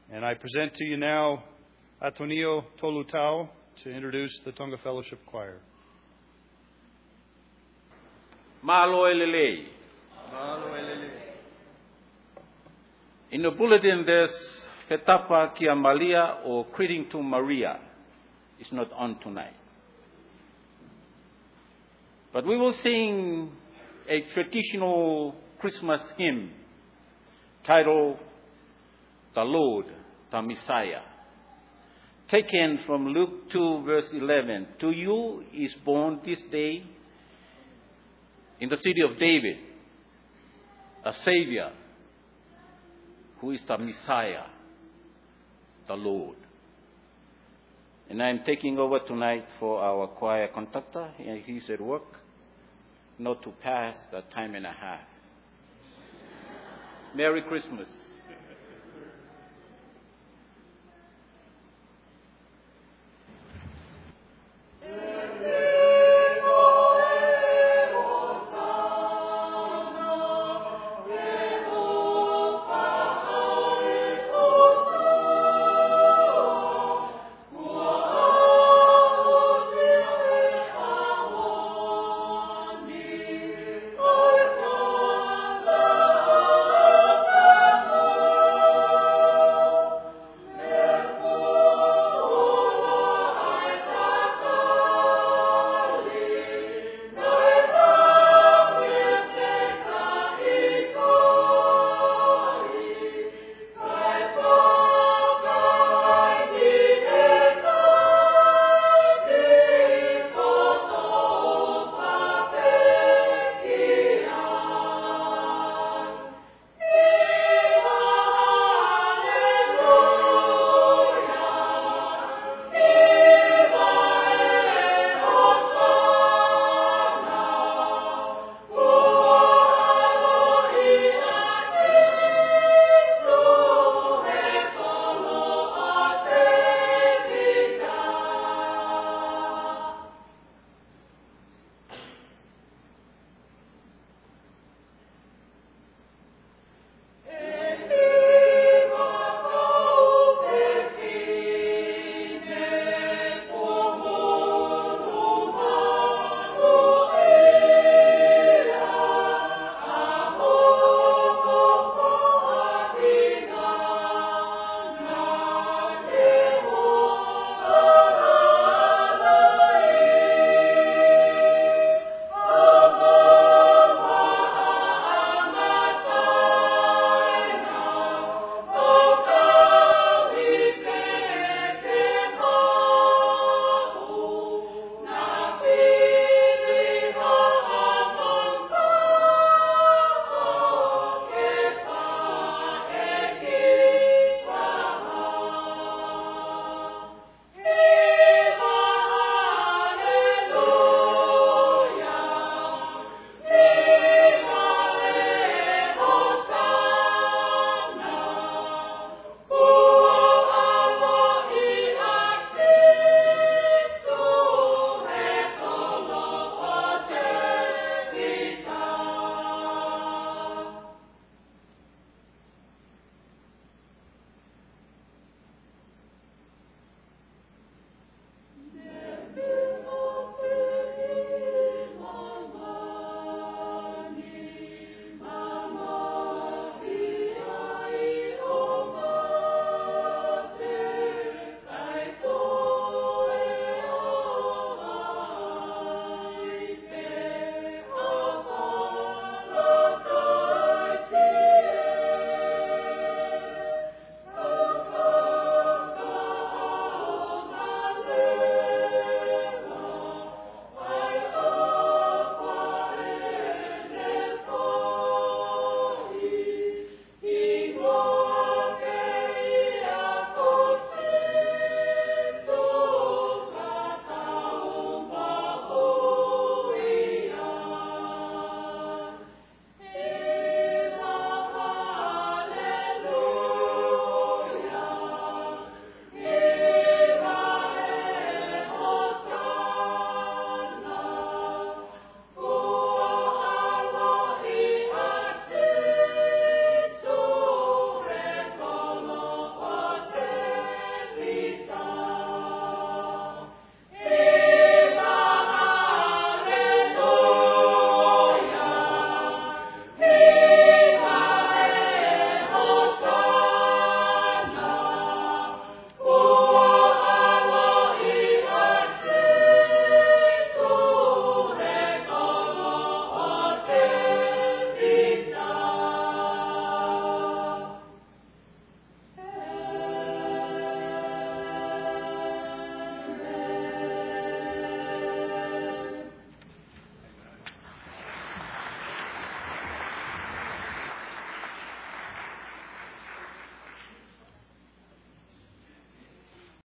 And I present to you now Atonio Tolutau to introduce the Tonga Fellowship Choir. Malo elele. In the bulletin, there's Fetapa Kia Malia or Greeting to Maria. It's not on tonight. But we will sing a traditional Christmas hymn titled The Lord, the Messiah, taken from Luke 2, verse 11. To you is born this day in the city of David a Savior who is the Messiah, the Lord. And I'm taking over tonight for our choir conductor. He's at work, not to pass the time and a half. Merry Christmas.